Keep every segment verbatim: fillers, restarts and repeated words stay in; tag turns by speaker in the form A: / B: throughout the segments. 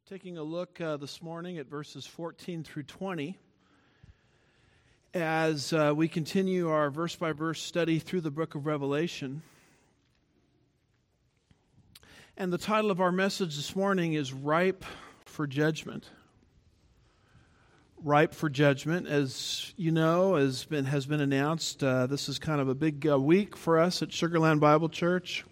A: Taking a look uh, this morning at verses fourteen through twenty as uh, we continue our verse-by-verse study through the book of Revelation. And the title of our message this morning is Ripe for Judgment. Ripe for Judgment. As you know, as been, has been announced, uh, this is kind of a big uh, week for us at Sugarland Bible Church.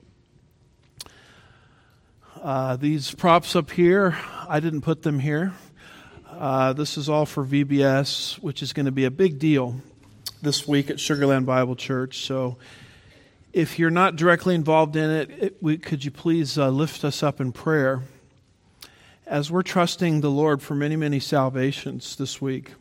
A: Uh, these props up here, I didn't put them here. Uh, this is all for V B S, which is going to be a big deal this week at Sugarland Bible Church. So if you're not directly involved in it, it we, could you please uh, lift us up in prayer as we're trusting the Lord for many, many salvations this week.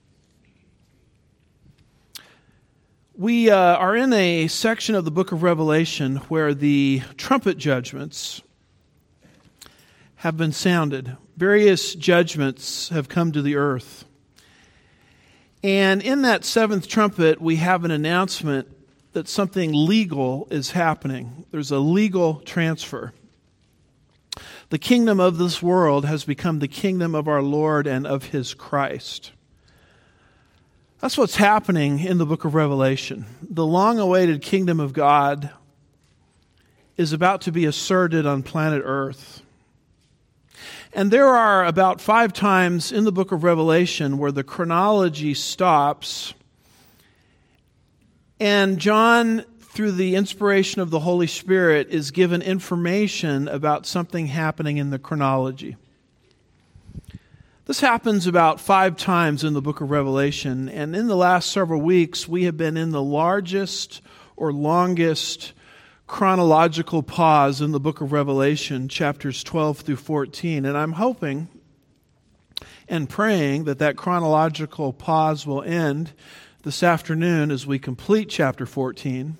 A: We uh, are in a section of the book of Revelation where the trumpet judgments have been sounded. Various judgments have come to the earth. And in that seventh trumpet, we have an announcement that something legal is happening. There's a legal transfer. The kingdom of this world has become the kingdom of our Lord and of His Christ. That's what's happening in the book of Revelation. The long-awaited kingdom of God is about to be asserted on planet Earth. And there are about five times in the book of Revelation where the chronology stops, and John, through the inspiration of the Holy Spirit, is given information about something happening in the chronology. This happens about five times in the book of Revelation, and in the last several weeks, we have been in the largest or longest chronological pause in the book of Revelation, chapters twelve through fourteen. And I'm hoping and praying that that chronological pause will end this afternoon as we complete chapter fourteen.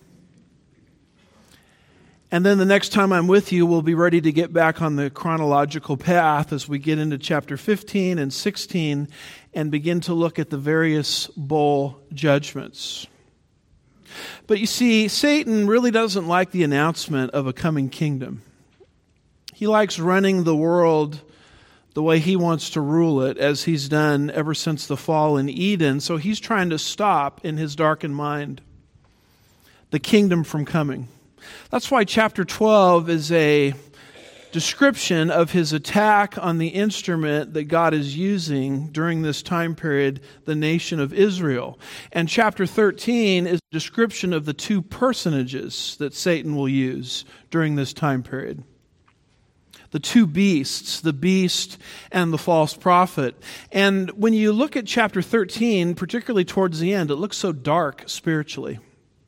A: And then the next time I'm with you, we'll be ready to get back on the chronological path as we get into chapter fifteen and sixteen and begin to look at the various bowl judgments. But you see, Satan really doesn't like the announcement of a coming kingdom. He likes running the world the way he wants to rule it, as he's done ever since the fall in Eden. So he's trying to stop, in his darkened mind, the kingdom from coming. That's why chapter twelve is a description of his attack on the instrument that God is using during this time period, the nation of Israel. And chapter thirteen is a description of the two personages that Satan will use during this time period. The two beasts, the beast and the false prophet. And when you look at chapter thirteen, particularly towards the end, it looks so dark spiritually.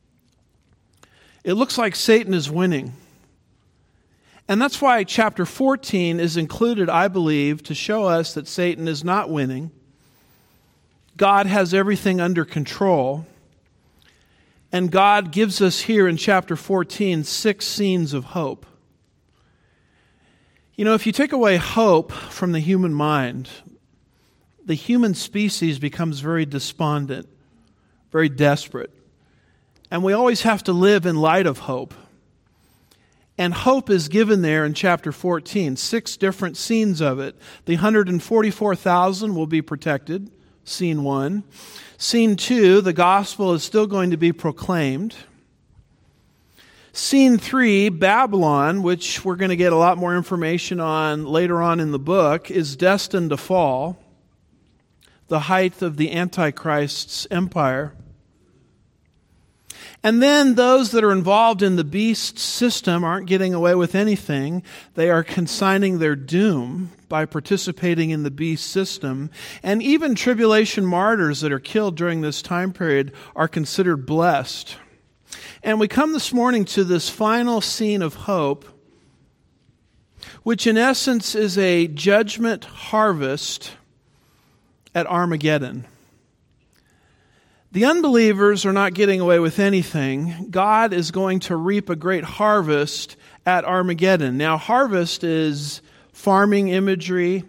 A: It looks like Satan is winning. And that's why chapter fourteen is included, I believe, to show us that Satan is not winning. God has everything under control. And God gives us here in chapter fourteen six scenes of hope. You know, if you take away hope from the human mind, the human species becomes very despondent, very desperate. And we always have to live in light of hope. And hope is given there in chapter fourteen, six different scenes of it. The one hundred forty-four thousand will be protected, scene one. Scene two, the gospel is still going to be proclaimed. Scene three, Babylon, which we're going to get a lot more information on later on in the book, is destined to fall, the height of the Antichrist's empire. And then those that are involved in the beast system aren't getting away with anything. They are consigning their doom by participating in the beast system. And even tribulation martyrs that are killed during this time period are considered blessed. And we come this morning to this final scene of hope, which in essence is a judgment harvest at Armageddon. The unbelievers are not getting away with anything. God is going to reap a great harvest at Armageddon. Now, harvest is farming imagery,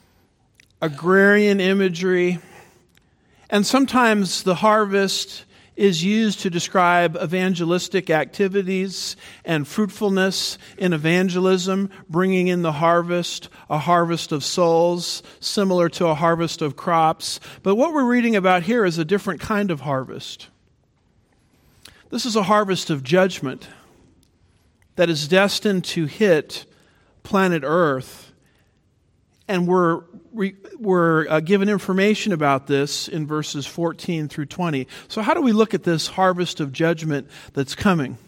A: agrarian imagery, and sometimes the harvest is used to describe evangelistic activities and fruitfulness in evangelism, bringing in the harvest, a harvest of souls, similar to a harvest of crops. But what we're reading about here is a different kind of harvest. This is a harvest of judgment that is destined to hit planet Earth. And we're, we're uh, given information about this in verses fourteen through twenty. So how do we look at this harvest of judgment that's coming?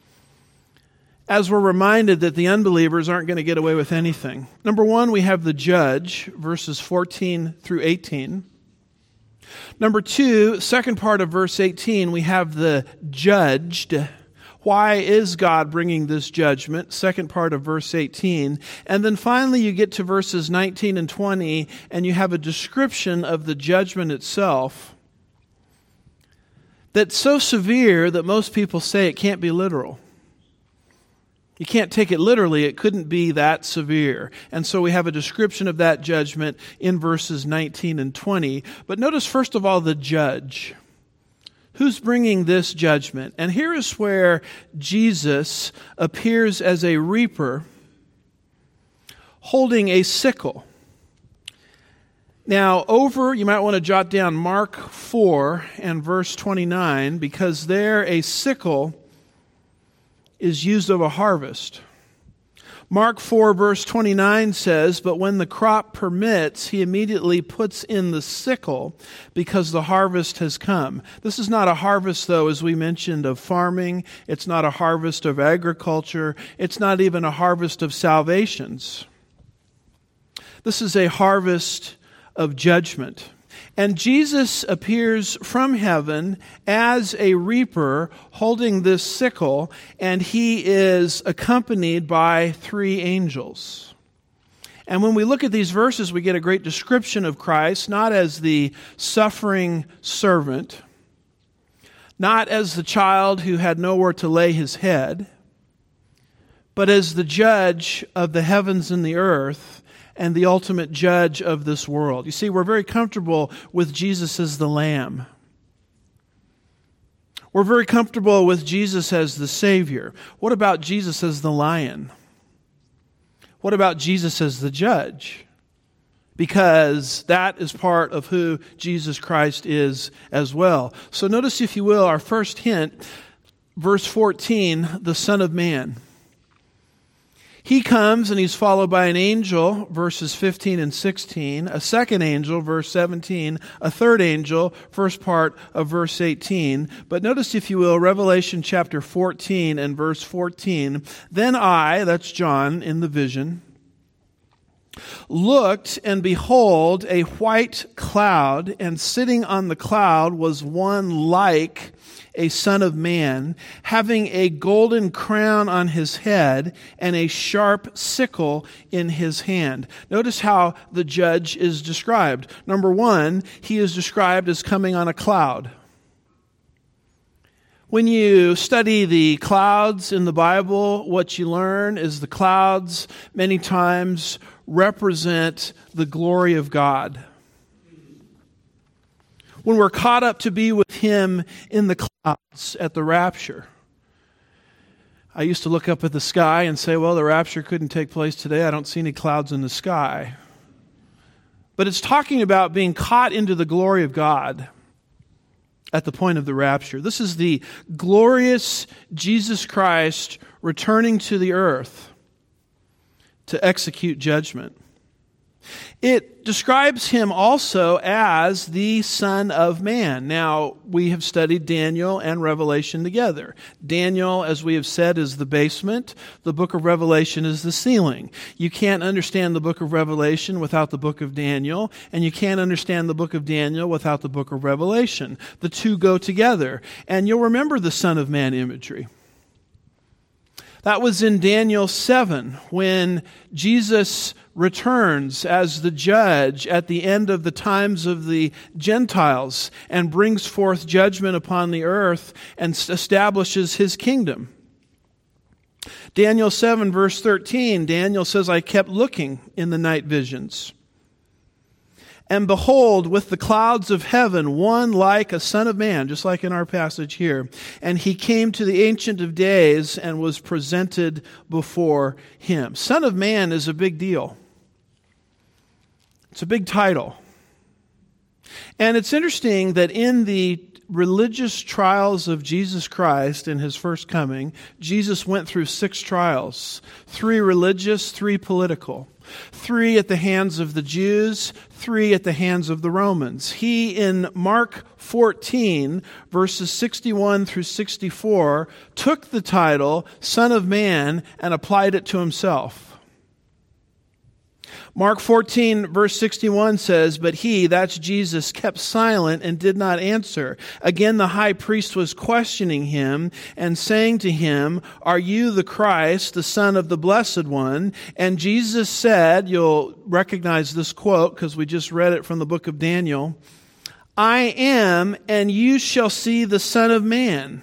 A: As we're reminded that the unbelievers aren't going to get away with anything. Number one, we have the judge, verses fourteen through eighteen. Number two, second part of verse eighteen, we have the judged. Why is God bringing this judgment? Second part of verse eighteen. And then finally you get to verses nineteen and twenty, and you have a description of the judgment itself that's so severe that most people say it can't be literal. You can't take it literally. It couldn't be that severe. And so we have a description of that judgment in verses nineteen and twenty. But notice first of all the judge. Who's bringing this judgment? And here is where Jesus appears as a reaper holding a sickle. Now, over, you might want to jot down Mark four and verse twenty-nine, because there a sickle is used of a harvest. Mark four verse twenty-nine says, "But when the crop permits, he immediately puts in the sickle because the harvest has come." This is not a harvest, though, as we mentioned, of farming. It's not a harvest of agriculture. It's not even a harvest of salvations. This is a harvest of judgment. And Jesus appears from heaven as a reaper holding this sickle, and he is accompanied by three angels. And when we look at these verses, we get a great description of Christ, not as the suffering servant, not as the child who had nowhere to lay his head, but as the judge of the heavens and the earth, and the ultimate judge of this world. You see, we're very comfortable with Jesus as the Lamb. We're very comfortable with Jesus as the Savior. What about Jesus as the Lion? What about Jesus as the Judge? Because that is part of who Jesus Christ is as well. So notice, if you will, our first hint, verse fourteen, the Son of Man. He comes and he's followed by an angel, verses fifteen and sixteen, a second angel, verse seventeen, a third angel, first part of verse eighteen. But notice, if you will, Revelation chapter fourteen and verse fourteen. "Then I," that's John in the vision, "looked, and behold, a white cloud, and sitting on the cloud was one like a son of man, having a golden crown on his head and a sharp sickle in his hand." Notice how the judge is described. Number one, he is described as coming on a cloud. When you study the clouds in the Bible, what you learn is the clouds many times represent the glory of God. When we're caught up to be with Him in the clouds at the rapture. I used to look up at the sky and say, well, the rapture couldn't take place today. I don't see any clouds in the sky. But it's talking about being caught into the glory of God at the point of the rapture. This is the glorious Jesus Christ returning to the earth to execute judgment. It describes him also as the Son of Man. Now, we have studied Daniel and Revelation together. Daniel, as we have said, is the basement. The book of Revelation is the ceiling. You can't understand the book of Revelation without the book of Daniel, and you can't understand the book of Daniel without the book of Revelation. The two go together. And you'll remember the Son of Man imagery. That was in Daniel seven, when Jesus returns as the judge at the end of the times of the Gentiles and brings forth judgment upon the earth and establishes His kingdom. Daniel seven, verse thirteen, Daniel says, "I kept looking in the night visions. And behold, with the clouds of heaven, one like a son of man, just like in our passage here. And he came to the Ancient of Days and was presented before him. Son of Man is a big deal. It's a big title. And it's interesting that in the religious trials of Jesus Christ in his first coming, Jesus went through six trials. Three religious, three political. Three at the hands of the Jews, three at the hands of the Romans. He, in Mark fourteen, verses sixty-one through sixty-four, took the title Son of Man and applied it to himself. Mark fourteen, verse sixty-one says, "But he," that's Jesus, "kept silent and did not answer. Again the high priest was questioning him and saying to him, 'Are you the Christ, the Son of the Blessed One?' And Jesus said," you'll recognize this quote because we just read it from the book of Daniel, "I am, and you shall see the Son of Man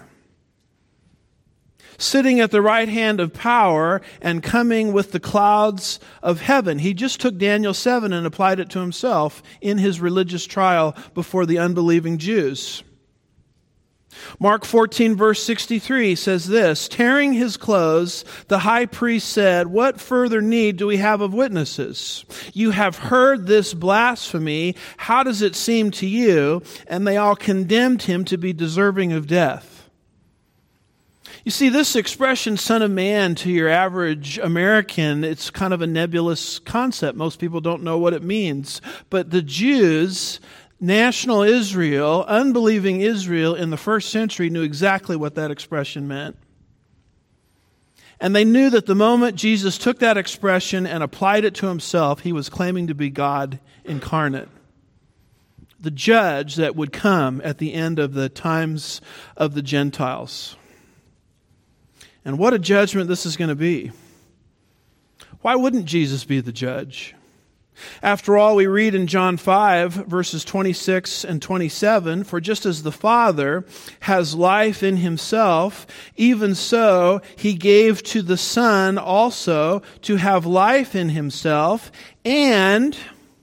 A: sitting at the right hand of power and coming with the clouds of heaven." He just took Daniel seven and applied it to himself in his religious trial before the unbelieving Jews. Mark fourteen, verse sixty-three says this, "Tearing his clothes, the high priest said, 'What further need do we have of witnesses? You have heard this blasphemy. How does it seem to you?' And they all condemned him to be deserving of death." You see, this expression, Son of Man, to your average American, it's kind of a nebulous concept. Most people don't know what it means. But the Jews, national Israel, unbelieving Israel in the first century knew exactly what that expression meant. And they knew that the moment Jesus took that expression and applied it to himself, he was claiming to be God incarnate, the judge that would come at the end of the times of the Gentiles. And what a judgment this is going to be. Why wouldn't Jesus be the judge? After all, we read in John five, verses twenty-six and twenty-seven, "For just as the Father has life in himself, even so he gave to the Son also to have life in himself, and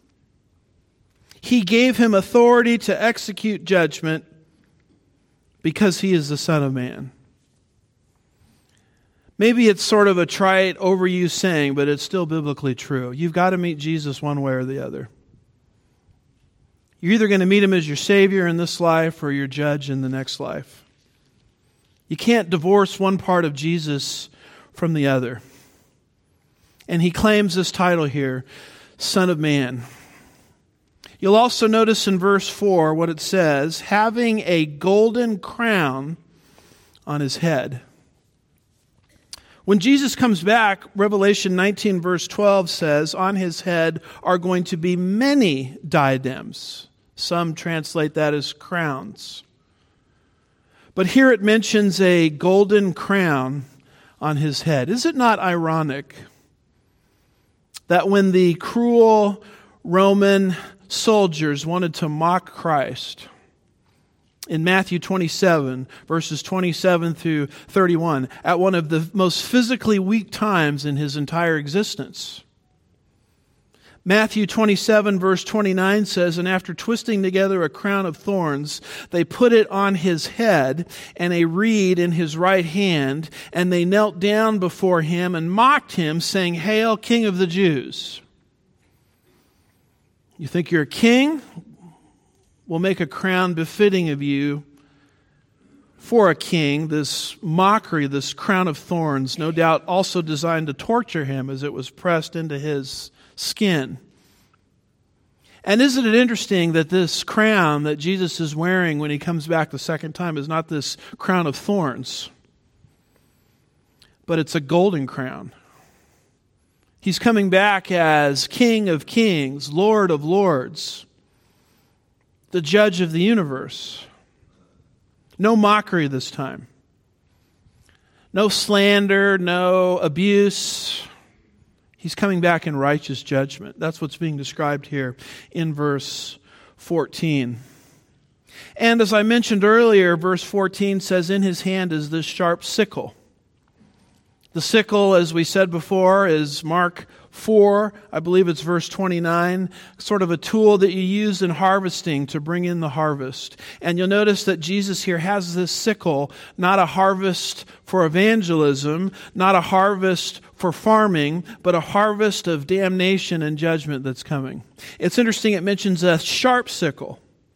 A: he gave him authority to execute judgment because he is the Son of Man." Maybe it's sort of a trite, overused saying, but it's still biblically true. You've got to meet Jesus one way or the other. You're either going to meet him as your Savior in this life or your judge in the next life. You can't divorce one part of Jesus from the other. And he claims this title here, Son of Man. You'll also notice in verse four what it says, having a golden crown on his head. When Jesus comes back, Revelation nineteen verse twelve says, on his head are going to be many diadems. Some translate that as crowns. But here it mentions a golden crown on his head. Is it not ironic that when the cruel Roman soldiers wanted to mock Christ, in Matthew twenty-seven, verses twenty-seven through thirty-one, at one of the most physically weak times in his entire existence, Matthew twenty-seven, verse twenty-nine says, and after twisting together a crown of thorns, they put it on his head and a reed in his right hand, and they knelt down before him and mocked him, saying, Hail, King of the Jews. You think you're a king? We'll make a crown befitting of you for a king. This mockery, this crown of thorns, no doubt also designed to torture him as it was pressed into his skin. And isn't it interesting that this crown that Jesus is wearing when he comes back the second time is not this crown of thorns, but it's a golden crown. He's coming back as King of Kings, Lord of Lords, the judge of the universe. No mockery this time. No slander, no abuse. He's coming back in righteous judgment. That's what's being described here in verse fourteen. And as I mentioned earlier, verse fourteen says, in his hand is this sharp sickle. The sickle, as we said before, is Mark four, I believe it's verse twenty-nine, sort of a tool that you use in harvesting to bring in the harvest. And you'll notice that Jesus here has this sickle, not a harvest for evangelism, not a harvest for farming, but a harvest of damnation and judgment that's coming. It's interesting, it mentions a sharp sickle,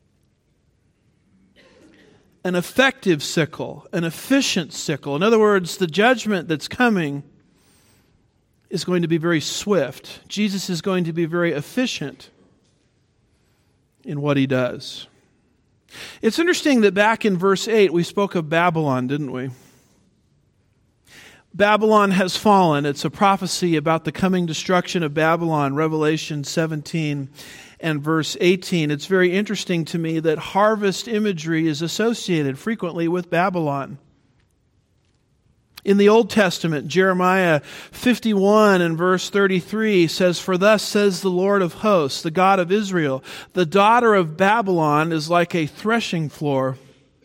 A: an effective sickle, an efficient sickle. In other words, the judgment that's coming is going to be very swift. Jesus is going to be very efficient in what he does. It's interesting that back in verse eight, we spoke of Babylon, didn't we? Babylon has fallen. It's a prophecy about the coming destruction of Babylon, Revelation seventeen and verse eighteen. It's very interesting to me that harvest imagery is associated frequently with Babylon. In the Old Testament, Jeremiah fifty-one and verse thirty-three says, "For thus says the Lord of hosts, the God of Israel, the daughter of Babylon is like a threshing floor.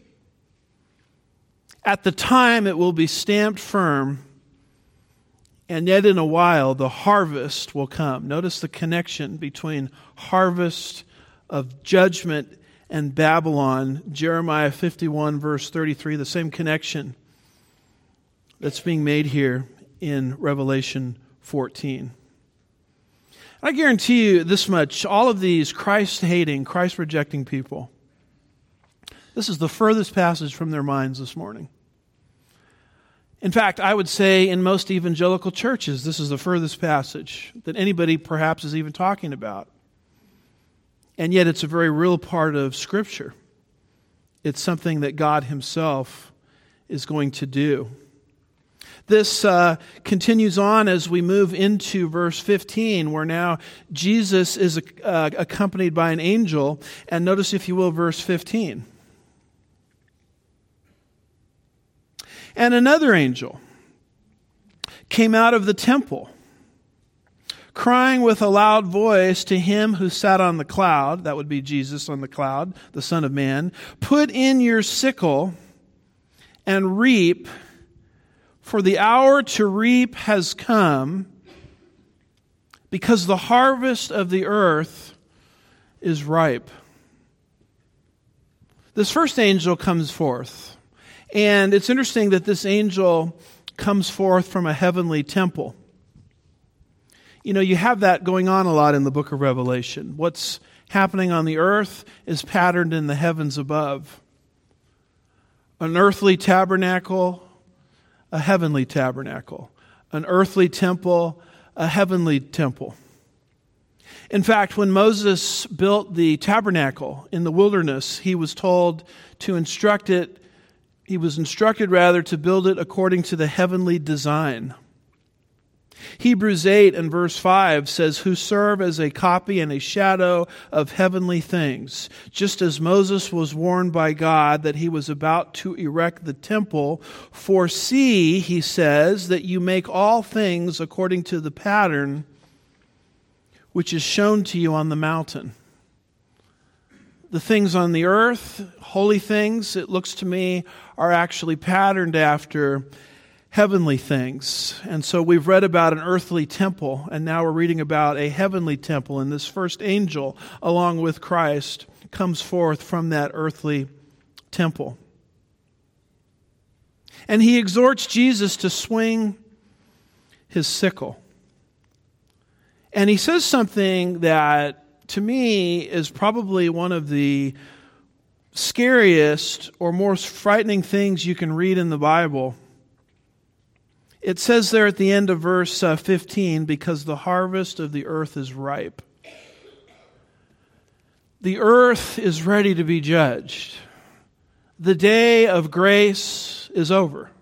A: At the time it will be stamped firm, and yet in a while the harvest will come." Notice the connection between harvest of judgment and Babylon. Jeremiah fifty-one verse thirty-three, the same connection that's being made here in Revelation fourteen. I guarantee you this much, all of these Christ-hating, Christ-rejecting people, this is the furthest passage from their minds this morning. In fact, I would say in most evangelical churches, this is the furthest passage that anybody perhaps is even talking about. And yet it's a very real part of Scripture. It's something that God himself is going to do. This uh, continues on as we move into verse fifteen, where now Jesus is uh, accompanied by an angel. And notice, if you will, verse fifteen. "And another angel came out of the temple, crying with a loud voice to him who sat on the cloud," that would be Jesus on the cloud, the Son of Man, "Put in your sickle and reap, for the hour to reap has come, because the harvest of the earth is ripe." This first angel comes forth. And it's interesting that this angel comes forth from a heavenly temple. You know, you have that going on a lot in the book of Revelation. What's happening on the earth is patterned in the heavens above. An earthly tabernacle, a heavenly tabernacle. An earthly temple, a heavenly temple. In fact, when Moses built the tabernacle in the wilderness, he was told to instruct it, he was instructed rather to build it according to the heavenly design. Hebrews eight and verse five says, "Who serve as a copy and a shadow of heavenly things, just as Moses was warned by God that he was about to erect the temple. For see," he says, "that you make all things according to the pattern which is shown to you on the mountain." The things on the earth, holy things, it looks to me, are actually patterned after heavenly things. And so we've read about an earthly temple, and now we're reading about a heavenly temple. And this first angel, along with Christ, comes forth from that earthly temple. And he exhorts Jesus to swing his sickle. And he says something that, to me, is probably one of the scariest or most frightening things you can read in the Bible. It says there at the end of verse uh, fifteen, "Because the harvest of the earth is ripe." The earth is ready to be judged. The day of grace is over.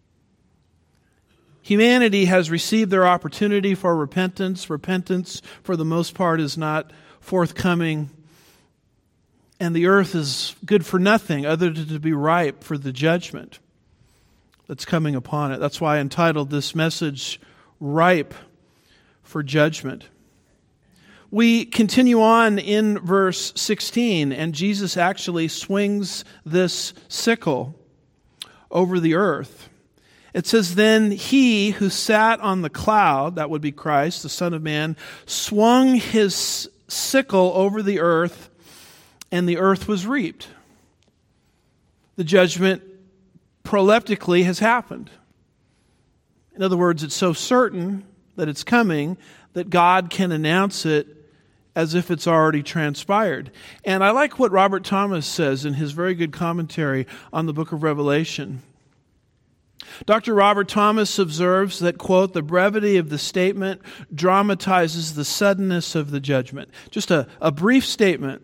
A: Humanity has received their opportunity for repentance. Repentance, for the most part, is not forthcoming. And the earth is good for nothing other than to be ripe for the judgment that's coming upon it. That's why I entitled this message, "Ripe for Judgment." We continue on in verse sixteen, and Jesus actually swings this sickle over the earth. It says, then he who sat on the cloud, that would be Christ, the Son of Man, swung his sickle over the earth, and the earth was reaped. The judgment proleptically has happened. In other words, it's so certain that it's coming that God can announce it as if it's already transpired. And I like what Robert Thomas says in his very good commentary on the book of Revelation. Doctor Robert Thomas observes that, quote, the brevity of the statement dramatizes the suddenness of the judgment. Just a, a brief statement,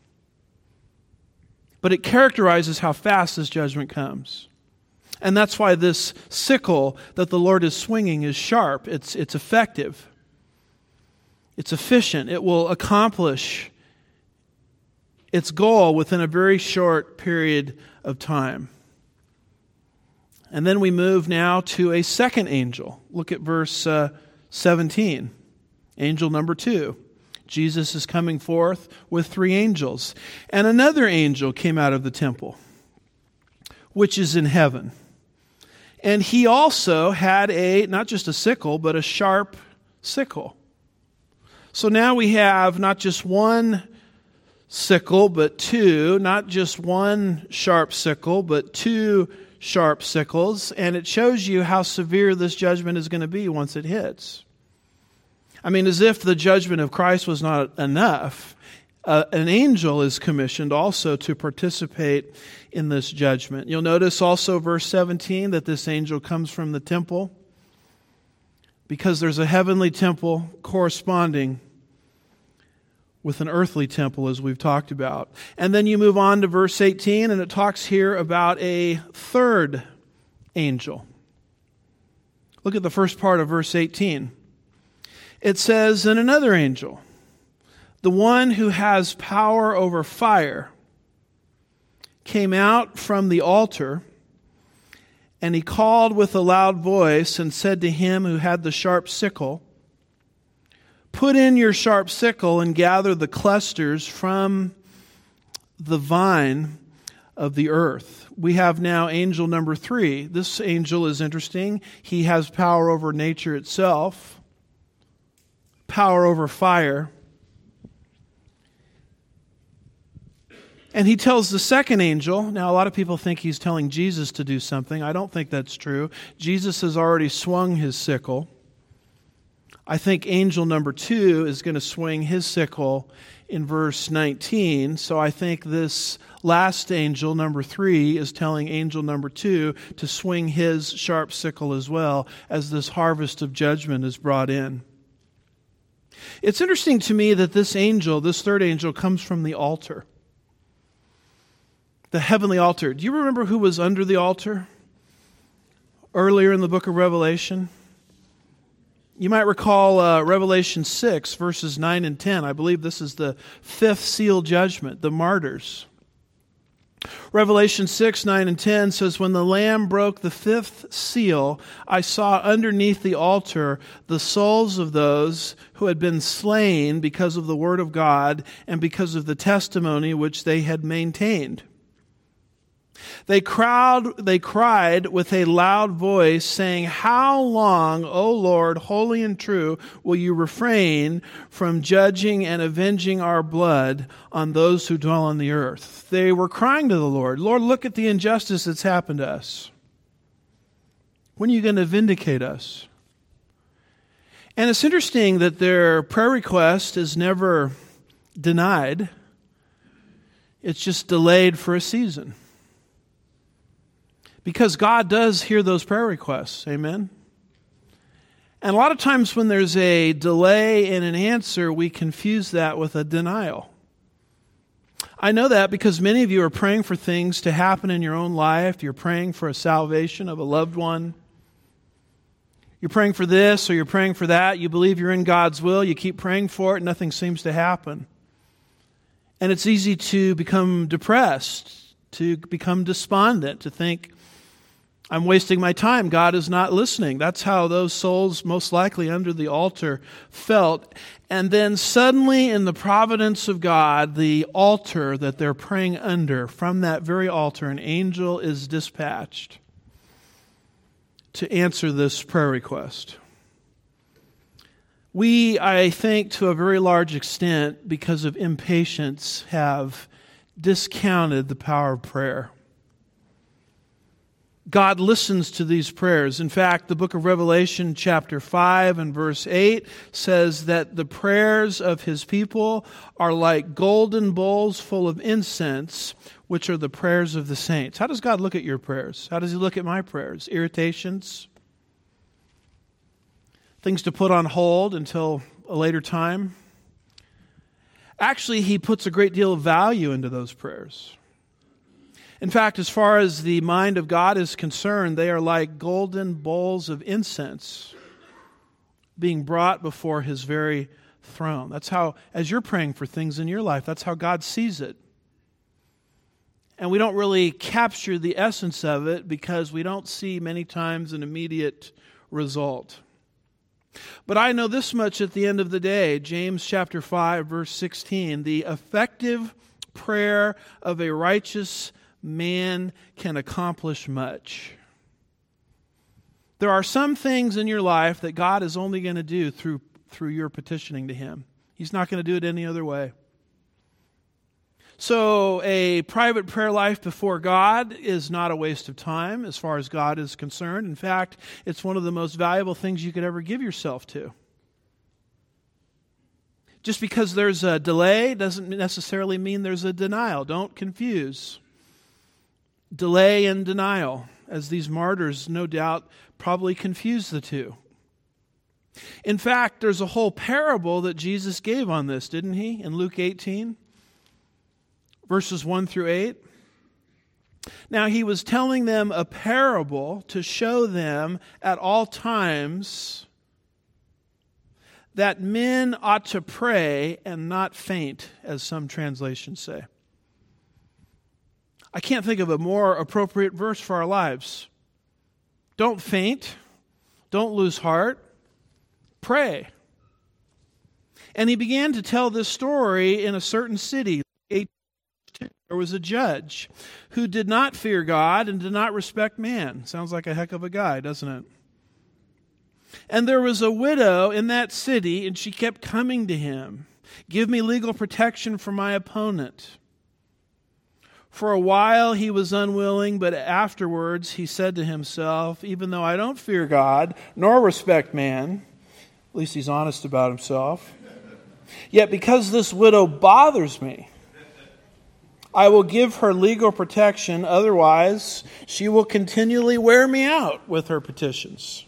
A: but it characterizes how fast this judgment comes. And that's why this sickle that the Lord is swinging is sharp. It's, it's effective. It's efficient. It will accomplish its goal within a very short period of time. And then we move now to a second angel. Look at verse uh, seventeen. Angel number two. Jesus is coming forth with three angels. And another angel came out of the temple, which is in heaven. And he also had a, not just a sickle, but a sharp sickle. So now we have not just one sickle, but two, not just one sharp sickle, but two sharp sickles, and it shows you how severe this judgment is going to be once it hits. I mean, as if the judgment of Christ was not enough, uh, an angel is commissioned also to participate in this judgment. You'll notice also verse seventeen that this angel comes from the temple, because there's a heavenly temple corresponding with an earthly temple, as we've talked about. And then you move on to verse eighteen, and it talks here about a third angel. Look at the first part of verse eighteen. It says, and another angel, the one who has power over fire, came out from the altar, and he called with a loud voice and said to him who had the sharp sickle, put in your sharp sickle and gather the clusters from the vine of the earth. We have now angel number three. This angel is interesting. He has power over nature itself, power over fire. And he tells the second angel, now a lot of people think he's telling Jesus to do something. I don't think that's true. Jesus has already swung his sickle. I think angel number two is going to swing his sickle in verse nineteen. So I think this last angel, number three, is telling angel number two to swing his sharp sickle as well as this harvest of judgment is brought in. It's interesting to me that this angel, this third angel, comes from the altar. The heavenly altar. Do you remember who was under the altar earlier in the book of Revelation? You might recall uh, Revelation six, verses nine and ten. I believe this is the fifth seal judgment, the martyrs. Revelation six, nine and ten says, when the Lamb broke the fifth seal, I saw underneath the altar the souls of those who had been slain because of the word of God and because of the testimony which they had maintained. They crowd, they cried with a loud voice, saying, how long, O Lord, holy and true, will you refrain from judging and avenging our blood on those who dwell on the earth? They were crying to the Lord, Lord, look at the injustice that's happened to us. When are you going to vindicate us? And it's interesting that their prayer request is never denied. It's just delayed for a season. Because God does hear those prayer requests. Amen? And a lot of times when there's a delay in an answer, we confuse that with a denial. I know that because many of you are praying for things to happen in your own life. You're praying for a salvation of a loved one. You're praying for this or you're praying for that. You believe you're in God's will. You keep praying for it. Nothing seems to happen. And it's easy to become depressed, to become despondent, to think, I'm wasting my time. God is not listening. That's how those souls most likely under the altar felt. And then suddenly in the providence of God, the altar that they're praying under, from that very altar, an angel is dispatched. to answer this prayer request. We, I think, to a very large extent, because of impatience, have discounted the power of prayer. God listens to these prayers. In fact, the book of Revelation, chapter five and verse eight, says that the prayers of His people are like golden bowls full of incense, which are the prayers of the saints. How does God look at your prayers? How does He look at my prayers? Irritations? Things to put on hold until a later time? Actually, He puts a great deal of value into those prayers. In fact, as far as the mind of God is concerned, they are like golden bowls of incense being brought before His very throne. That's how, as you're praying for things in your life, that's how God sees it. And we don't really capture the essence of it because we don't see many times an immediate result. But I know this much at the end of the day, James chapter five, verse sixteen, the effective prayer of a righteous man can accomplish much. There are some things in your life that God is only going to do through, through your petitioning to Him. He's not going to do it any other way. So a private prayer life before God is not a waste of time as far as God is concerned. In fact, it's one of the most valuable things you could ever give yourself to. Just because there's a delay doesn't necessarily mean there's a denial. Don't confuse delay and denial, as these martyrs no doubt probably confuse the two. In fact, there's a whole parable that Jesus gave on this, didn't He, in Luke eighteen? Verses one through eight. Now He was telling them a parable to show them at all times that men ought to pray and not faint, as some translations say. I can't think of a more appropriate verse for our lives. Don't faint. Don't lose heart. Pray. And He began to tell this story in a certain city. There was a judge who did not fear God and did not respect man. Sounds like a heck of a guy, doesn't it? And there was a widow in that city, and she kept coming to him. Give me legal protection for my opponent. For a while he was unwilling, but afterwards he said to himself, even though I don't fear God nor respect man, at least he's honest about himself, yet because this widow bothers me, I will give her legal protection, otherwise she will continually wear me out with her petitions.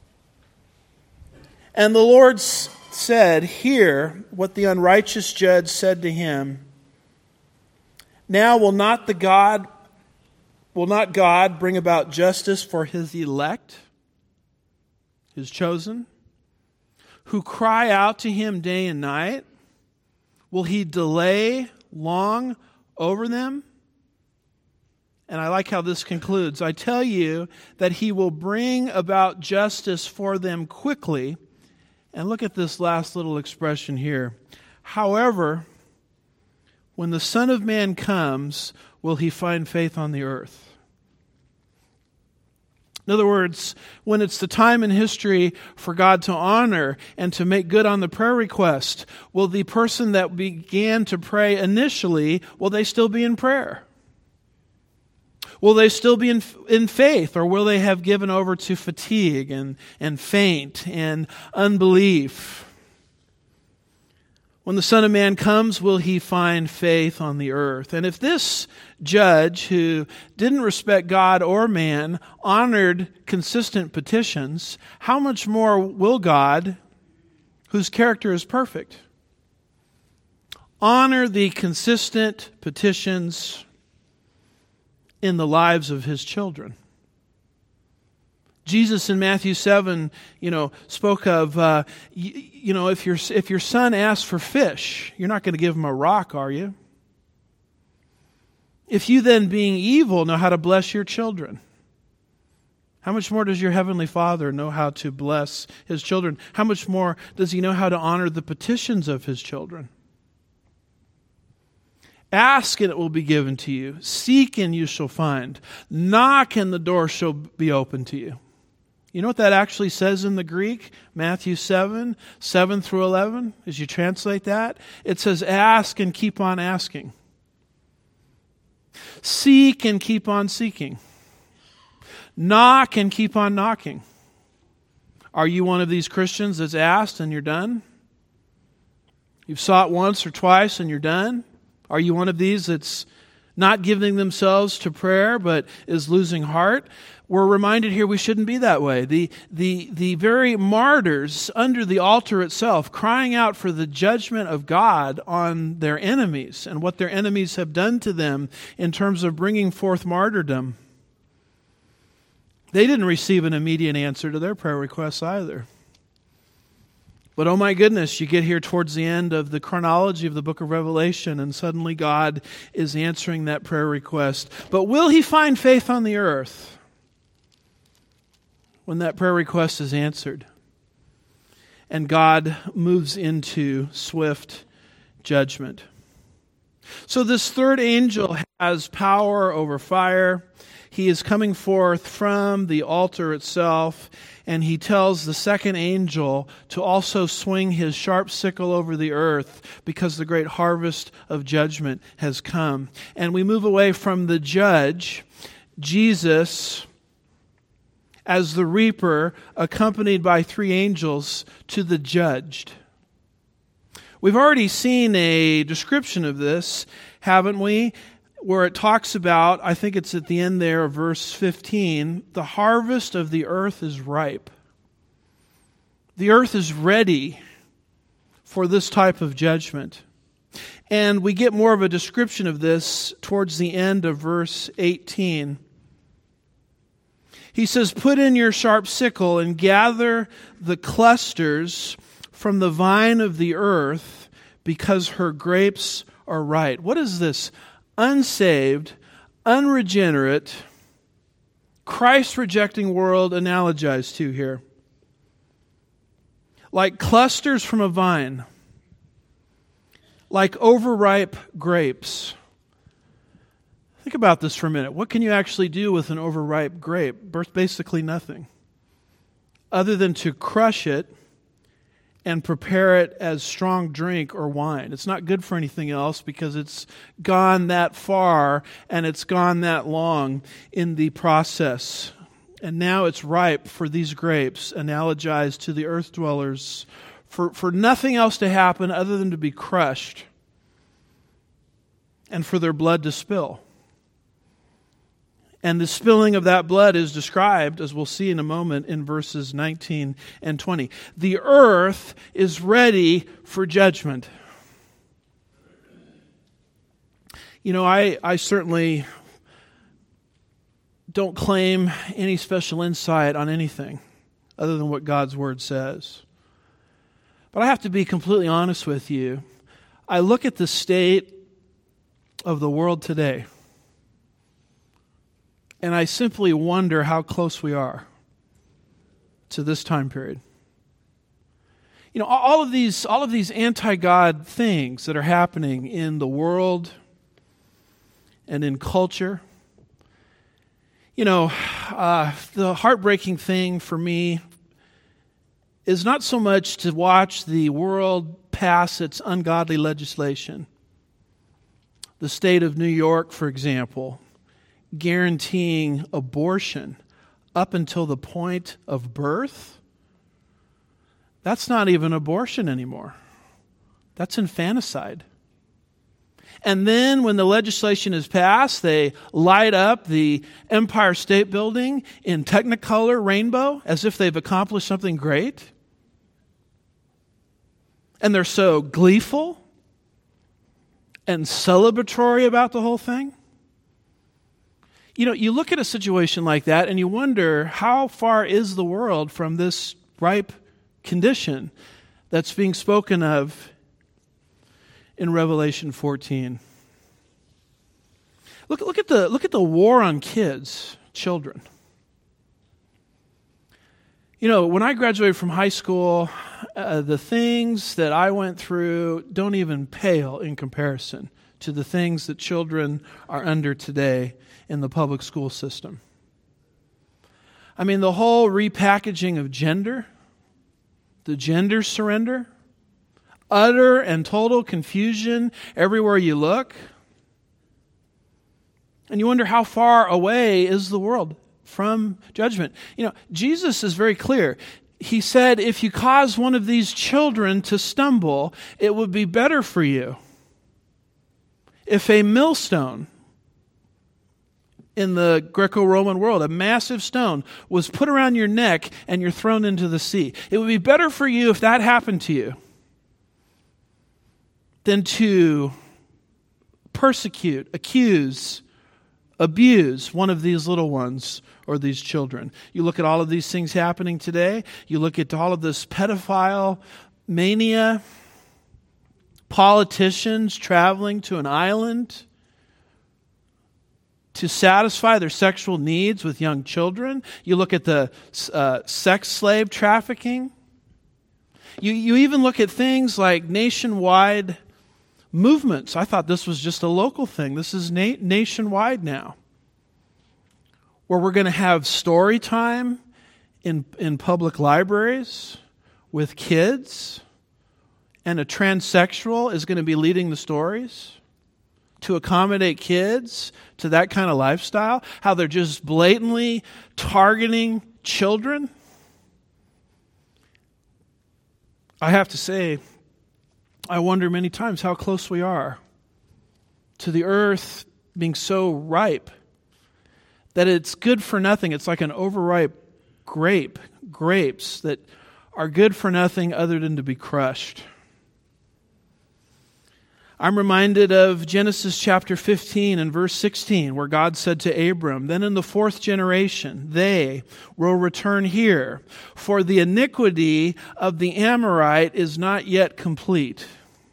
A: And the Lord said, hear what the unrighteous judge said to him. Now will not the God will not God bring about justice for His elect, His chosen, who cry out to Him day and night? Will He delay long over them? And I like how this concludes. I tell you that He will bring about justice for them quickly. And look at this last little expression here. However, when the Son of Man comes, will He find faith on the earth? In other words, when it's the time in history for God to honor and to make good on the prayer request, will the person that began to pray initially, will they still be in prayer? Will they still be in, in faith, or will they have given over to fatigue and, and faint and unbelief? When the Son of Man comes, will He find faith on the earth? And if this judge, who didn't respect God or man, honored consistent petitions, how much more will God, whose character is perfect, honor the consistent petitions in the lives of His children? Jesus in Matthew seven, you know, spoke of, uh, you, you know, if your if your son asks for fish, you're not going to give him a rock, are you? If you then, being evil, know how to bless your children, how much more does your heavenly Father know how to bless His children? How much more does He know how to honor the petitions of His children? Ask and it will be given to you. Seek and you shall find. Knock and the door shall be open to you. You know what that actually says in the Greek? Matthew seven, seven through eleven, as you translate that, it says, ask and keep on asking. Seek and keep on seeking. Knock and keep on knocking. Are you one of these Christians that's asked and you're done? You've sought once or twice and you're done? Are you one of these that's not giving themselves to prayer but is losing heart? We're reminded here we shouldn't be that way. The, the, the very martyrs under the altar itself, crying out for the judgment of God on their enemies and what their enemies have done to them in terms of bringing forth martyrdom. They didn't receive an immediate answer to their prayer requests either. But oh my goodness, you get here towards the end of the chronology of the book of Revelation, and suddenly God is answering that prayer request. But will He find faith on the earth when that prayer request is answered and God moves into swift judgment? So this third angel has power over fire. He is coming forth from the altar itself, and he tells the second angel to also swing his sharp sickle over the earth because the great harvest of judgment has come. And we move away from the judge, Jesus, as the reaper, accompanied by three angels, to the judged. We've already seen a description of this, haven't we? Where it talks about, I think it's at the end there of verse fifteen, the harvest of the earth is ripe. The earth is ready for this type of judgment. And we get more of a description of this towards the end of verse eighteen. He says, put in your sharp sickle and gather the clusters from the vine of the earth, because her grapes are ripe. What is this unsaved, unregenerate, Christ-rejecting world analogized to here? Like clusters from a vine, like overripe grapes. Think about this for a minute. What can you actually do with an overripe grape? Basically nothing, other than to crush it and prepare it as strong drink or wine. It's not good for anything else because it's gone that far and it's gone that long in the process. And now it's ripe for these grapes, analogized to the earth dwellers, for, for nothing else to happen other than to be crushed and for their blood to spill. And the spilling of that blood is described, as we'll see in a moment, in verses nineteen and twenty. The earth is ready for judgment. You know, I, I certainly don't claim any special insight on anything other than what God's Word says. But I have to be completely honest with you. I look at the state of the world today, and I simply wonder how close we are to this time period. You know, all of these, all of these anti-God things that are happening in the world and in culture. You know, uh, the heartbreaking thing for me is not so much to watch the world pass its ungodly legislation. The state of New York, for example, guaranteeing abortion up until the point of birth. That's not even abortion anymore. That's infanticide. And then when the legislation is passed, they light up the Empire State Building in Technicolor rainbow as if they've accomplished something great. And they're so gleeful and celebratory about the whole thing. You know, you look at a situation like that and you wonder, how far is the world from this ripe condition that's being spoken of in Revelation fourteen? Look, look at the look at the war on kids, children. You know, when I graduated from high school, uh, the things that I went through don't even pale in comparison to the things that children are under today in the public school system. I mean, the whole repackaging of gender, the gender surrender, utter and total confusion everywhere you look. And you wonder, how far away is the world from judgment? You know, Jesus is very clear. He said, if you cause one of these children to stumble, it would be better for you if a millstone in the Greco-Roman world, a massive stone, was put around your neck and you're thrown into the sea. It would be better for you if that happened to you than to persecute, accuse, abuse one of these little ones or these children. You look at all of these things happening today. You look at all of this pedophile mania, politicians traveling to an island to satisfy their sexual needs with young children. You look at the uh, sex slave trafficking. You, you even look at things like nationwide movements. I thought this was just a local thing. This is na- nationwide now, where we're going to have story time in, in public libraries with kids, and a transsexual is going to be leading the stories to accommodate kids to that kind of lifestyle, how they're just blatantly targeting children. I have to say, I wonder many times how close we are to the earth being so ripe that it's good for nothing. It's like an overripe grape, grapes that are good for nothing other than to be crushed. I'm reminded of Genesis chapter fifteen and verse sixteen, where God said to Abram, "Then in the fourth generation they will return here, for the iniquity of the Amorite is not yet complete."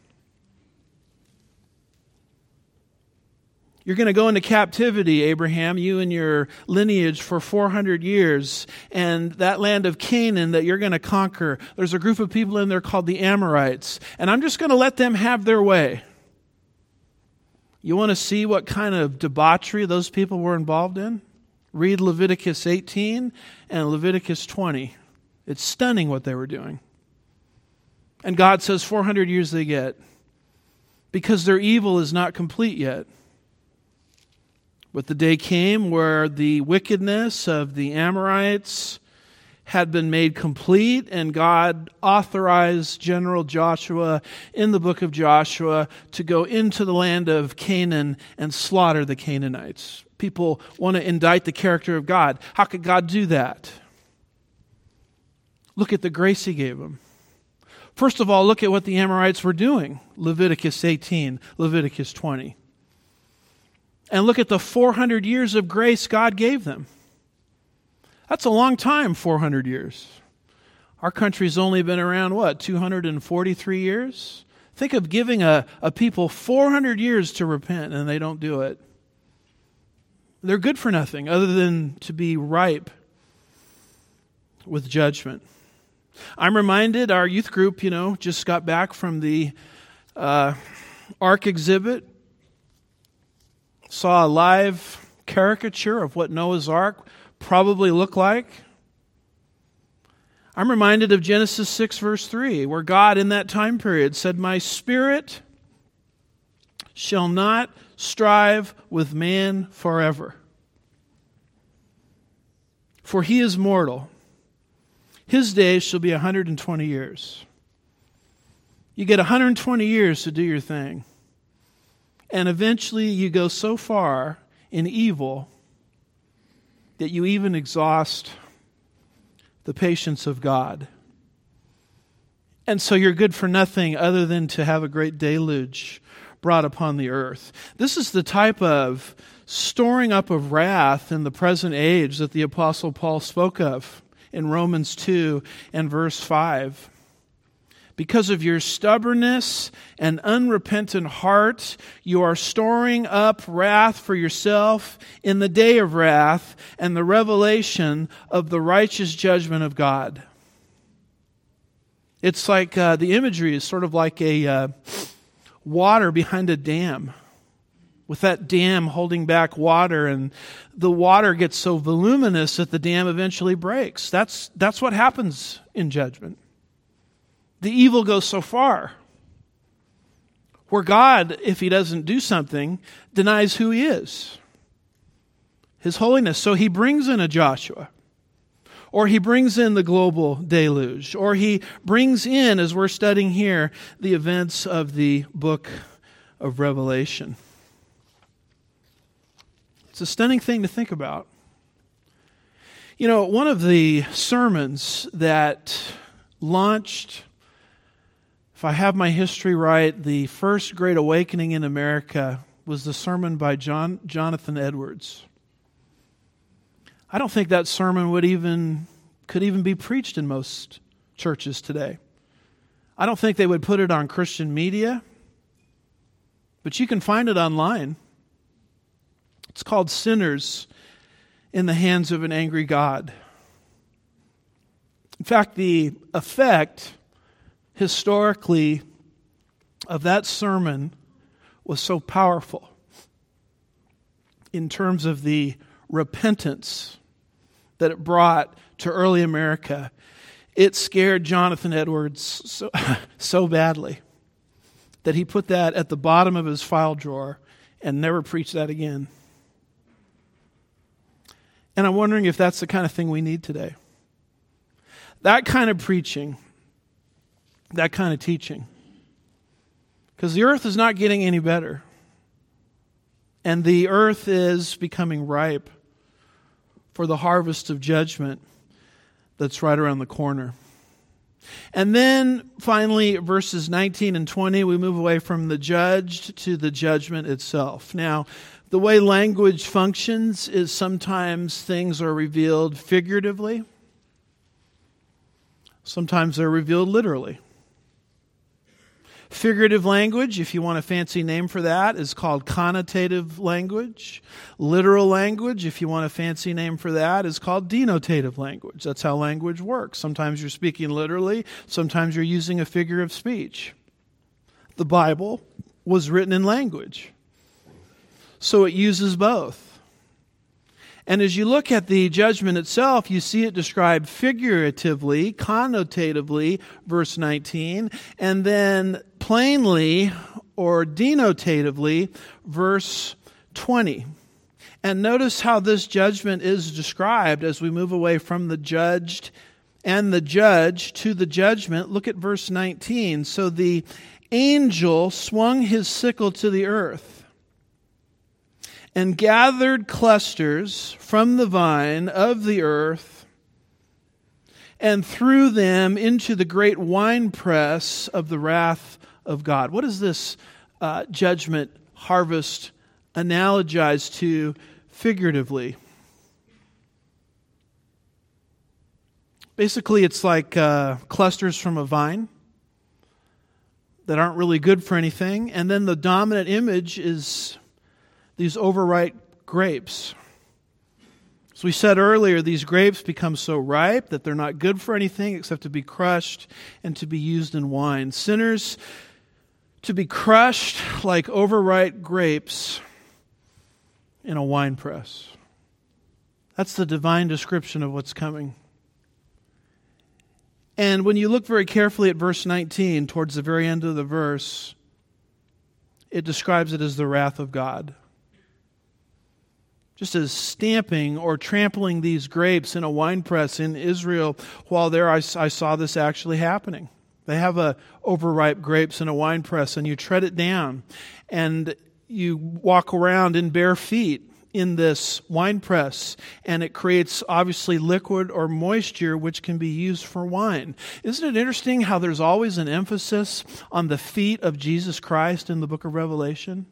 A: You're going to go into captivity, Abraham, you and your lineage, for four hundred years. And that land of Canaan that you're going to conquer, there's a group of people in there called the Amorites. And I'm just going to let them have their way. You want to see what kind of debauchery those people were involved in? Read Leviticus eighteen and Leviticus twenty. It's stunning what they were doing. And God says four hundred years they get, because their evil is not complete yet. But the day came where the wickedness of the Amorites had been made complete, and God authorized General Joshua in the book of Joshua to go into the land of Canaan and slaughter the Canaanites. People want to indict the character of God. How could God do that? Look at the grace He gave them. First of all, look at what the Amorites were doing. Leviticus eighteen, Leviticus twenty. And look at the four hundred years of grace God gave them. That's a long time, four hundred years. Our country's only been around, what, two hundred forty-three years? Think of giving a, a people four hundred years to repent and they don't do it. They're good for nothing other than to be ripe with judgment. I'm reminded, our youth group, you know, just got back from the uh, Ark exhibit. Saw a live caricature of what Noah's Ark probably looked like. I'm reminded of Genesis six verse three, where God in that time period said, "My spirit shall not strive with man forever, for he is mortal. His days shall be one hundred twenty years. You get one hundred twenty years to do your thing. And eventually you go so far in evil that you even exhaust the patience of God. And so you're good for nothing other than to have a great deluge brought upon the earth." This is the type of storing up of wrath in the present age that the Apostle Paul spoke of in Romans two and verse five. Because of your stubbornness and unrepentant heart, you are storing up wrath for yourself in the day of wrath and the revelation of the righteous judgment of God. It's like uh, the imagery is sort of like a uh, water behind a dam. with that dam holding back water, and the water gets so voluminous that the dam eventually breaks. That's, that's what happens in judgment. The evil goes so far, where God, if he doesn't do something, denies who he is, his holiness. So he brings in a Joshua, or he brings in the global deluge, or he brings in, as we're studying here, the events of the book of Revelation. It's a stunning thing to think about. You know, one of the sermons that launched, if I have my history right, the first Great Awakening in America was the sermon by John Jonathan Edwards. I don't think that sermon would even could even be preached in most churches today. I don't think they would put it on Christian media, but you can find it online. It's called Sinners in the Hands of an Angry God. In fact, the effect historically of that sermon was so powerful in terms of the repentance that it brought to early America. It scared Jonathan Edwards so, so badly that he put that at the bottom of his file drawer and never preached that again. And I'm wondering if that's the kind of thing we need today. That kind of preaching, that kind of teaching. Because the earth is not getting any better. And the earth is becoming ripe for the harvest of judgment that's right around the corner. And then finally, verses nineteen and twenty, we move away from the judged to the judgment itself. Now, the way language functions is sometimes things are revealed figuratively. Sometimes they're revealed literally. Figurative language, if you want a fancy name for that, is called connotative language. Literal language, if you want a fancy name for that, is called denotative language. That's how language works. Sometimes you're speaking literally, sometimes you're using a figure of speech. The Bible was written in language, so it uses both. And as you look at the judgment itself, you see it described figuratively, connotatively, verse nineteen, and then plainly or denotatively, verse twenty. And notice how this judgment is described as we move away from the judged and the judge to the judgment. Look at verse nineteen. So the angel swung his sickle to the earth and gathered clusters from the vine of the earth and threw them into the great winepress of the wrath of God. What is this uh, judgment harvest analogized to figuratively? Basically, it's like uh, clusters from a vine that aren't really good for anything, and then the dominant image is these overripe grapes. As we said earlier, these grapes become so ripe that they're not good for anything except to be crushed and to be used in wine. Sinners to be crushed like overripe grapes in a winepress. That's the divine description of what's coming. And when you look very carefully at verse nineteen, towards the very end of the verse, it describes it as the wrath of God. Just as stamping or trampling these grapes in a winepress in Israel, while there I, I saw this actually happening. They have a overripe grapes in a winepress, and you tread it down, and you walk around in bare feet in this winepress, and it creates obviously liquid or moisture which can be used for wine. Isn't it interesting how there's always an emphasis on the feet of Jesus Christ in the book of Revelation?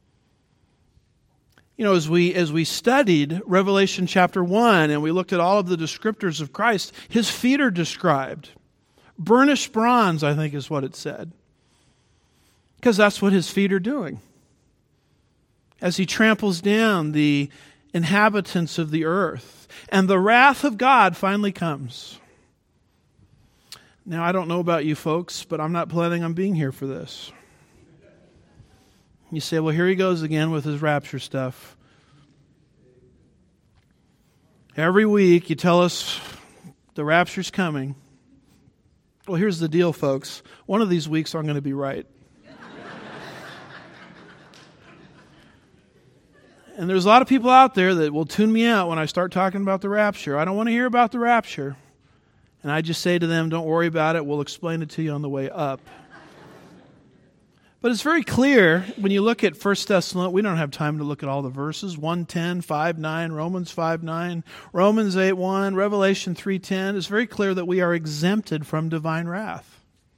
A: You know, as we as we studied Revelation chapter one and we looked at all of the descriptors of Christ, his feet are described. Burnished bronze, I think is what it said. Because that's what his feet are doing. As he tramples down the inhabitants of the earth. And the wrath of God finally comes. Now, I don't know about you folks, but I'm not planning on being here for this. You say, well, here he goes again with his rapture stuff. Every week you tell us the rapture's coming. Well, here's the deal, folks. One of these weeks I'm going to be right. And there's a lot of people out there that will tune me out when I start talking about the rapture. I don't want to hear about the rapture. And I just say to them, don't worry about it. We'll explain it to you on the way up. But it's very clear when you look at First Thessalonians, we don't have time to look at all the verses, one ten, five nine, Romans five nine, Romans eight one, Revelation three ten. It's very clear that we are exempted from divine wrath.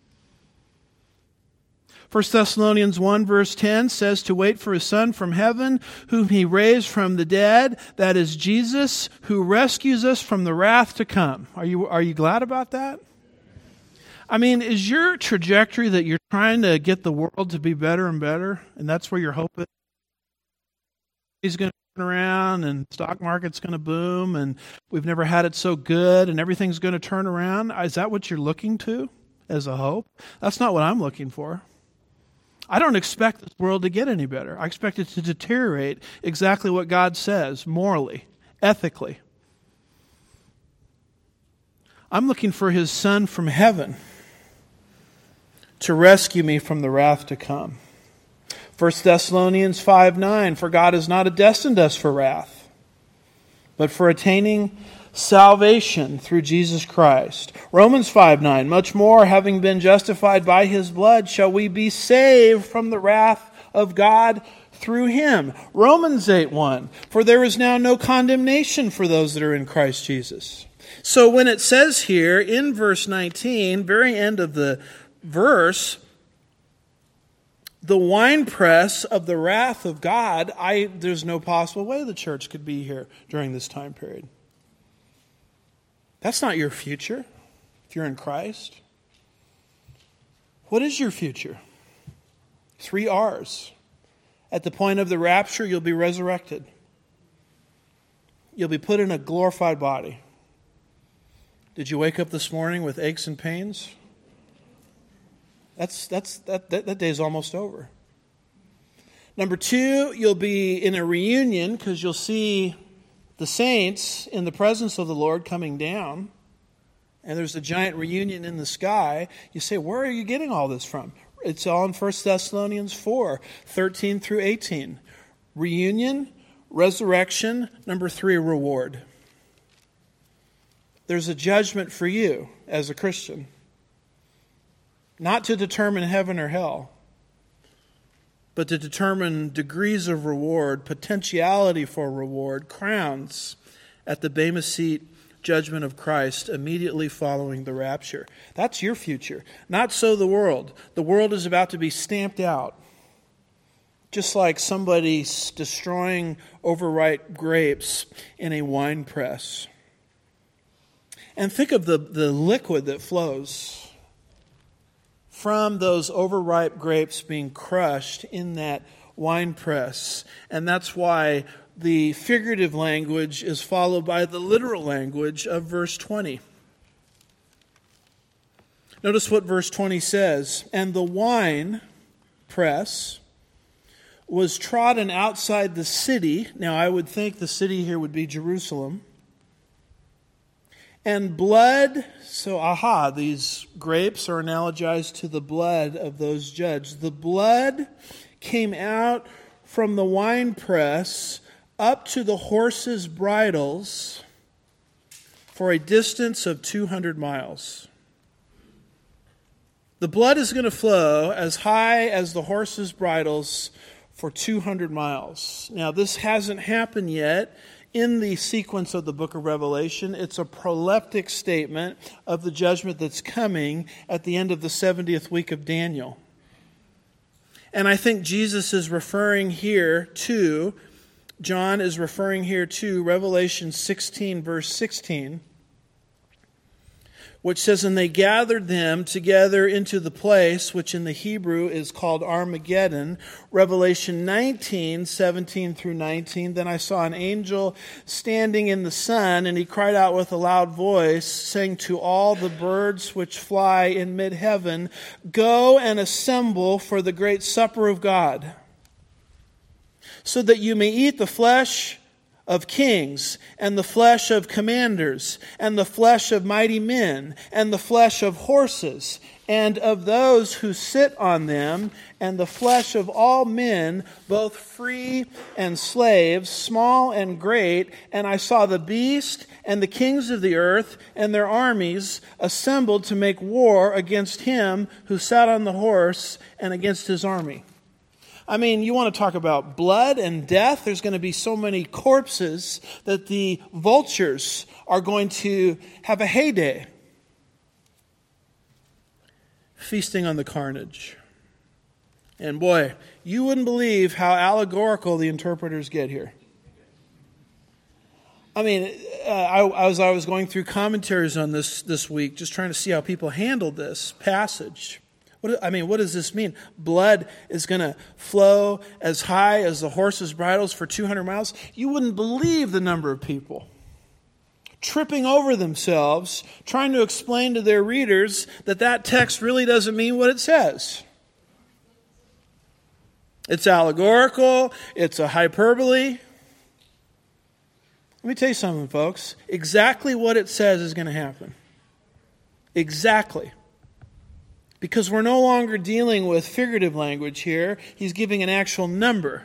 A: First Thessalonians one verse ten says to wait for his Son from heaven, whom he raised from the dead. That is Jesus, who rescues us from the wrath to come. Are you, are you glad about that? I mean, is your trajectory that you're trying to get the world to be better and better, and that's where your hope is? He's going to turn around, and the stock market's going to boom, and we've never had it so good, and everything's going to turn around. Is that what you're looking to as a hope? That's not what I'm looking for. I don't expect this world to get any better. I expect it to deteriorate exactly what God says, morally, ethically. I'm looking for his Son from heaven to rescue me from the wrath to come. First Thessalonians five nine, for God has not destined us for wrath, but for attaining salvation through Jesus Christ. Romans five nine, much more, having been justified by his blood, shall we be saved from the wrath of God through him. Romans eight one, for there is now no condemnation for those that are in Christ Jesus. So when it says here in verse nineteen, very end of the verse, the winepress of the wrath of God, I there's no possible way the church could be here during this time period. That's not your future if you're in Christ. What is your future? Three R's. At the point of the rapture, you'll be resurrected. You'll be put in a glorified body. Did you wake up this morning with aches and pains? That's that's that that, that day's almost over. Number two, you'll be in a reunion because you'll see the saints in the presence of the Lord coming down, and there's a giant reunion in the sky. You say, where are you getting all this from? It's all in First Thessalonians four, thirteen through eighteen. Reunion, resurrection, number three, reward. There's a judgment for you as a Christian. Not to determine heaven or hell, but to determine degrees of reward, potentiality for reward, crowns at the Bema Seat judgment of Christ immediately following the rapture. That's your future. Not so the world. The world is about to be stamped out. Just like somebody destroying overripe grapes in a wine press. And think of the, the liquid that flows from those overripe grapes being crushed in that wine press. And that's why the figurative language is followed by the literal language of verse twenty. Notice what verse twenty says. And the wine press was trodden outside the city. Now I would think the city here would be Jerusalem. And blood, so aha, these grapes are analogized to the blood of those judged. The blood came out from the winepress up to the horses' bridles for a distance of two hundred miles. The blood is going to flow as high as the horses' bridles for two hundred miles. Now, this hasn't happened yet. In the sequence of the book of Revelation, it's a proleptic statement of the judgment that's coming at the end of the seventieth week of Daniel. And I think Jesus is referring here to, John is referring here to Revelation sixteen, verse sixteen, which says, and they gathered them together into the place, which in the Hebrew is called Armageddon. Revelation nineteen, seventeen through nineteen. Then I saw an angel standing in the sun, and he cried out with a loud voice, saying to all the birds which fly in mid-heaven, go and assemble for the great supper of God, so that you may eat the flesh of kings, and the flesh of commanders, and the flesh of mighty men, and the flesh of horses, and of those who sit on them, and the flesh of all men, both free and slaves, small and great. And I saw the beast and the kings of the earth and their armies assembled to make war against him who sat on the horse and against his army. I mean, you want to talk about blood and death? There's going to be so many corpses that the vultures are going to have a heyday, feasting on the carnage. And boy, you wouldn't believe how allegorical the interpreters get here. I mean, uh, I, as I was going through commentaries on this this week, just trying to see how people handled this passage. What, I mean, what does this mean? Blood is going to flow as high as the horses' bridles for two hundred miles? You wouldn't believe the number of people tripping over themselves, trying to explain to their readers that that text really doesn't mean what it says. It's allegorical. It's a hyperbole. Let me tell you something, folks. Exactly what it says is going to happen. Exactly. Because we're no longer dealing with figurative language here. He's giving an actual number.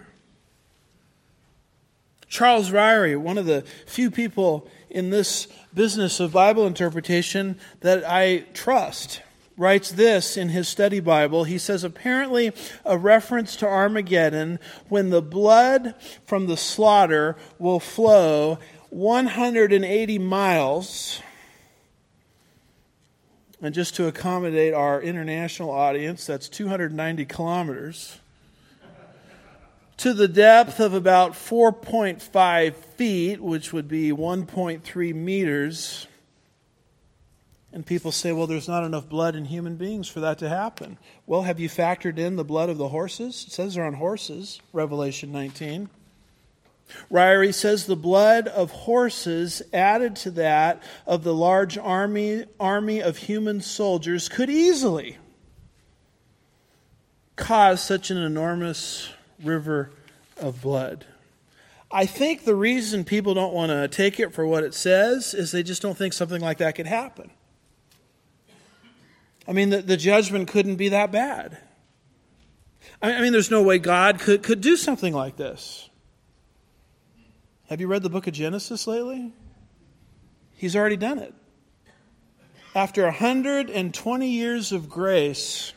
A: Charles Ryrie, one of the few people in this business of Bible interpretation that I trust, writes this in his study Bible. He says, apparently a reference to Armageddon, when the blood from the slaughter will flow one hundred eighty miles. And just to accommodate our international audience, that's two hundred ninety kilometers, to the depth of about four point five feet, which would be one point three meters. And people say, well, there's not enough blood in human beings for that to happen. Well, have you factored in the blood of the horses? It says they're on horses, Revelation nineteen. Ryrie says the blood of horses added to that of the large army, army of human soldiers could easily cause such an enormous river of blood. I think the reason people don't want to take it for what it says is they just don't think something like that could happen. I mean, the, the judgment couldn't be that bad. I mean, I mean, there's no way God could, could do something like this. Have you read the book of Genesis lately? He's already done it. After one hundred twenty years of grace,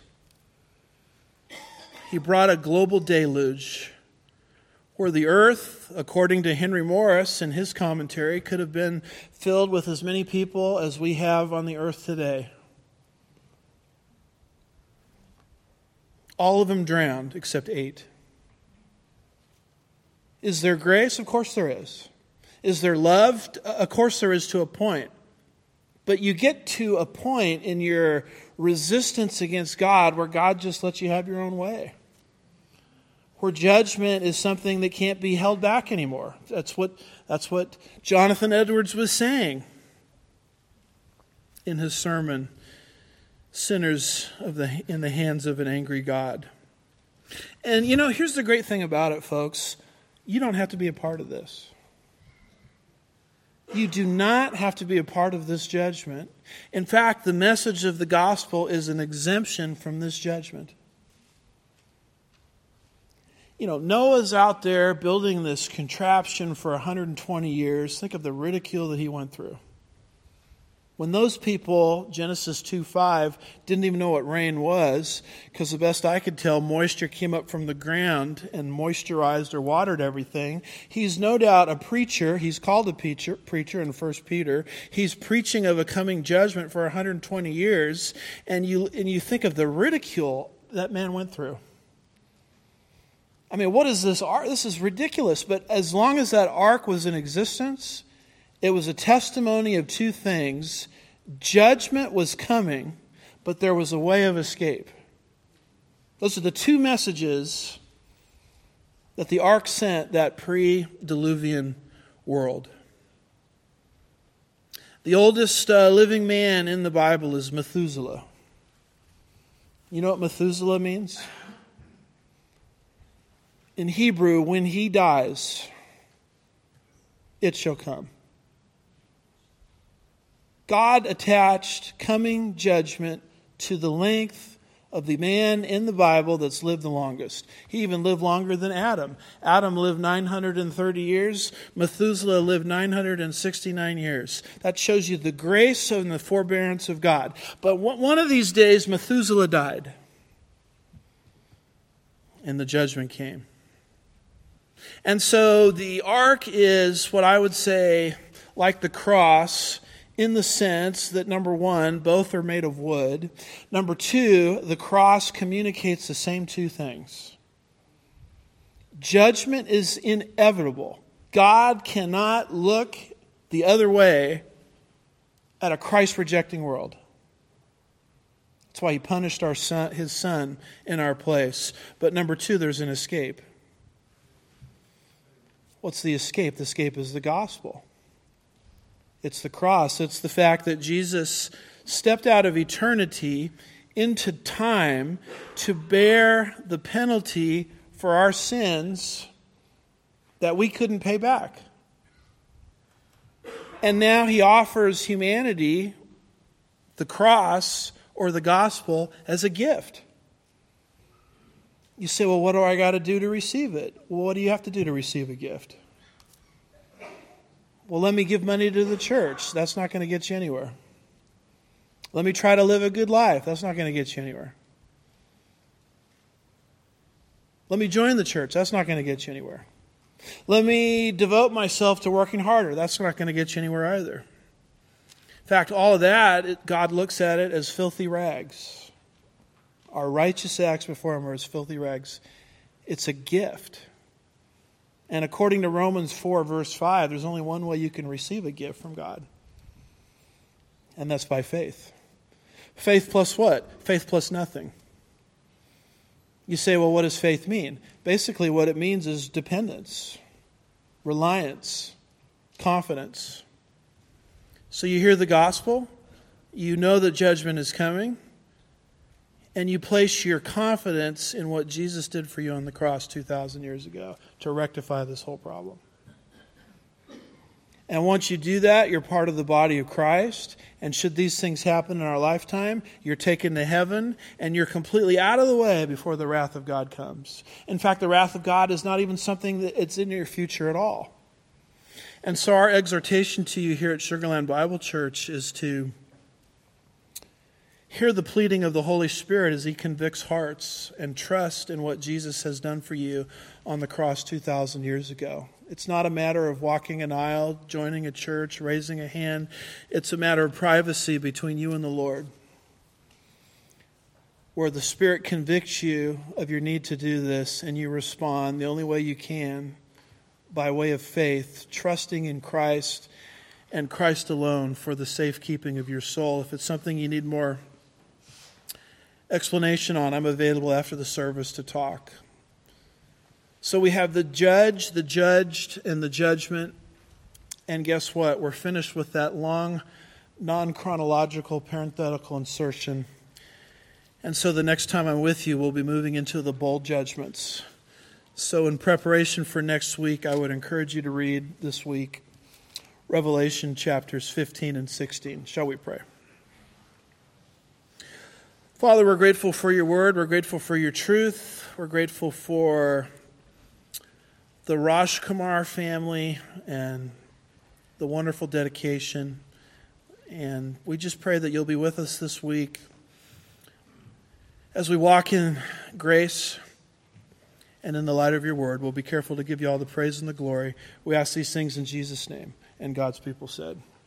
A: he brought a global deluge where the earth, according to Henry Morris in his commentary, could have been filled with as many people as we have on the earth today. All of them drowned except eight. Is there grace? Of course there is. Is there love? Of course there is, to a point. But you get to a point in your resistance against God where God just lets you have your own way. Where judgment is something that can't be held back anymore. That's what, that's what Jonathan Edwards was saying in his sermon, Sinners of the, in the Hands of an Angry God. And you know, here's the great thing about it, folks. You don't have to be a part of this. You do not have to be a part of this judgment. In fact, the message of the gospel is an exemption from this judgment. You know, Noah's out there building this contraption for one hundred twenty years. Think of the ridicule that he went through. When those people, Genesis two five, didn't even know what rain was, because the best I could tell, moisture came up from the ground and moisturized or watered everything. He's no doubt a preacher. He's called a preacher, preacher in First Peter. He's preaching of a coming judgment for one hundred twenty years, and you and you think of the ridicule that man went through. I mean, what is this ark? This is ridiculous. But as long as that ark was in existence, it was a testimony of two things. Judgment was coming, but there was a way of escape. Those are the two messages that the ark sent that pre-diluvian world. The oldest uh, living man in the Bible is Methuselah. You know what Methuselah means? in Hebrew, when he dies, it shall come. God attached coming judgment to the length of the man in the Bible that's lived the longest. He even lived longer than Adam. Adam lived nine hundred thirty years. Methuselah lived nine hundred sixty-nine years. That shows you the grace and the forbearance of God. But one of these days, Methuselah died. And the judgment came. And so the ark is what I would say like the cross, in the sense that, number one, both are made of wood. Number two, the cross communicates the same two things. Judgment is inevitable. God cannot look the other way at a Christ-rejecting world. That's why he punished our son, his son in our place. But number two, there's an escape. What's the escape? The escape is the gospel. It's the cross. It's the fact that Jesus stepped out of eternity into time to bear the penalty for our sins that we couldn't pay back. And now he offers humanity the cross or the gospel as a gift. You say, well, what do I got to do to receive it? Well, what do you have to do to receive a gift? Well, let me give money to the church. That's not going to get you anywhere. Let me try to live a good life. That's not going to get you anywhere. Let me join the church. That's not going to get you anywhere. Let me devote myself to working harder. That's not going to get you anywhere either. In fact, all of that, it, God looks at it as filthy rags. Our righteous acts before him are as filthy rags. It's a gift. And according to Romans four, verse five, there's only one way you can receive a gift from God. And that's by faith. Faith plus what? Faith plus nothing. You say, well, what does faith mean? Basically, what it means is dependence, reliance, confidence. So you hear the gospel, you know that judgment is coming, and you place your confidence in what Jesus did for you on the cross two thousand years ago to rectify this whole problem. And once you do that, you're part of the body of Christ. And should these things happen in our lifetime, you're taken to heaven and you're completely out of the way before the wrath of God comes. In fact, the wrath of God is not even something that it's in your future at all. And so our exhortation to you here at Sugar Land Bible Church is to hear the pleading of the Holy Spirit as he convicts hearts and trust in what Jesus has done for you on the cross two thousand years ago. It's not a matter of walking an aisle, joining a church, raising a hand. It's a matter of privacy between you and the Lord, where the Spirit convicts you of your need to do this and you respond the only way you can, by way of faith, trusting in Christ and Christ alone for the safekeeping of your soul. If it's something you need more explanation on, I'm available after the service to talk. So we have the judge, the judged, and the judgment. And guess what? We're finished with that long, non-chronological parenthetical insertion. And so the next time I'm with you, we'll be moving into the bowl judgments. So in preparation for next week, I would encourage you to read this week Revelation chapters fifteen and sixteen. Shall we pray? Father, we're grateful for your word. We're grateful for your truth. We're grateful for the Rosh Kumar family and the wonderful dedication. And we just pray that you'll be with us this week as we walk in grace and in the light of your word. We'll be careful to give you all the praise and the glory. We ask these things in Jesus' name. And God's people said,